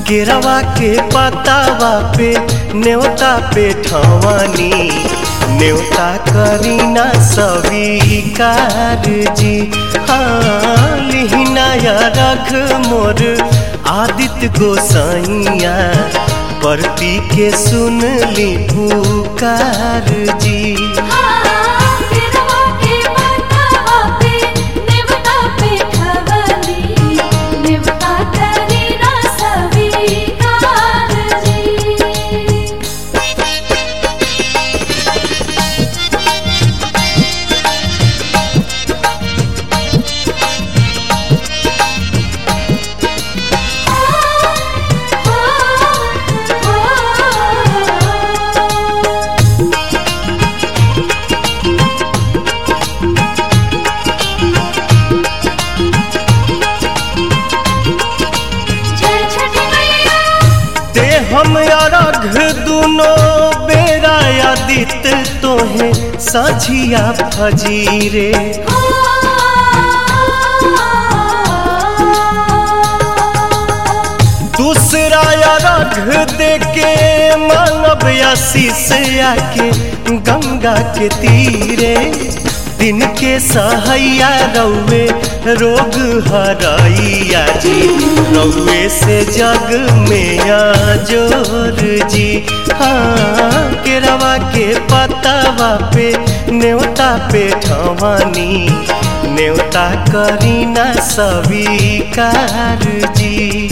केरवा के पतावा पे न्योता पे ठवानी न्योता करीना स्वीकार जी। हाँ लिहिना या रख मोर आदित्य गोसाइया परती के सुन ली पुकार जी। हम अरघ दुनो बेरा आदित्य तोहे साझिया फजीरे। दूसरा अरघ देके मानव आशीष आके गंगा के तीरे। दिन के सहैया रौवे रोग हरैया जी रौवे से जग में जोर जी। हाँ केरवा के पतावा पे न्योता पे ठवानी न्योता करीना स्वीकार जी।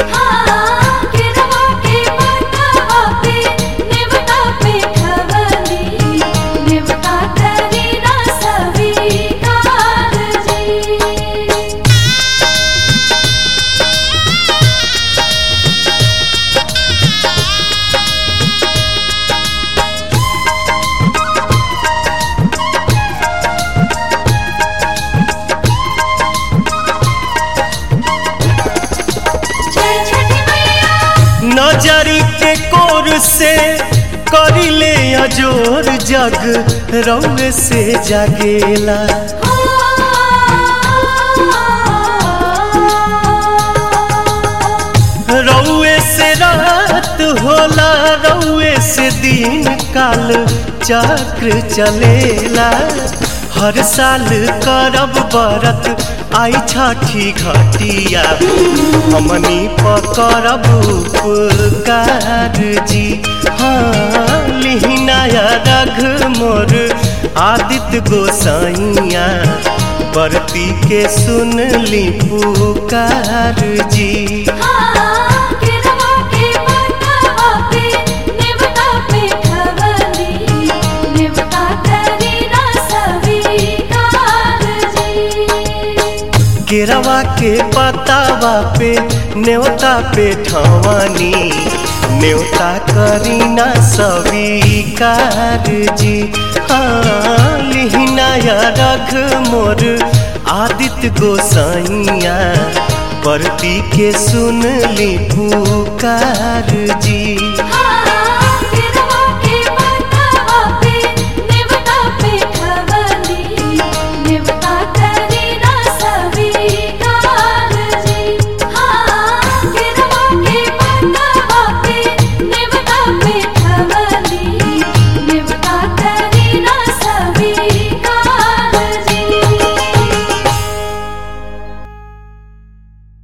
नजरी के कोर से करिले अजोर जग रौवे से जागेला। रौवे से रात होला रौवे से दिन काल चक्र चलेला। हर साल करब बरत आई छठी घटिया हमनी पकड़ब उपकार जी। हाँ लिहिना या रघ मोर आदित्य गोसाइया परती के सुन ली पुकार जी। केरवा के पतावा पे न्योता पे ठवानी न्योता करीना स्वीकार जी। हाँ लिहिना या रघ मोर आदित्य गोसाइया परती के सुन ली पुकार जी।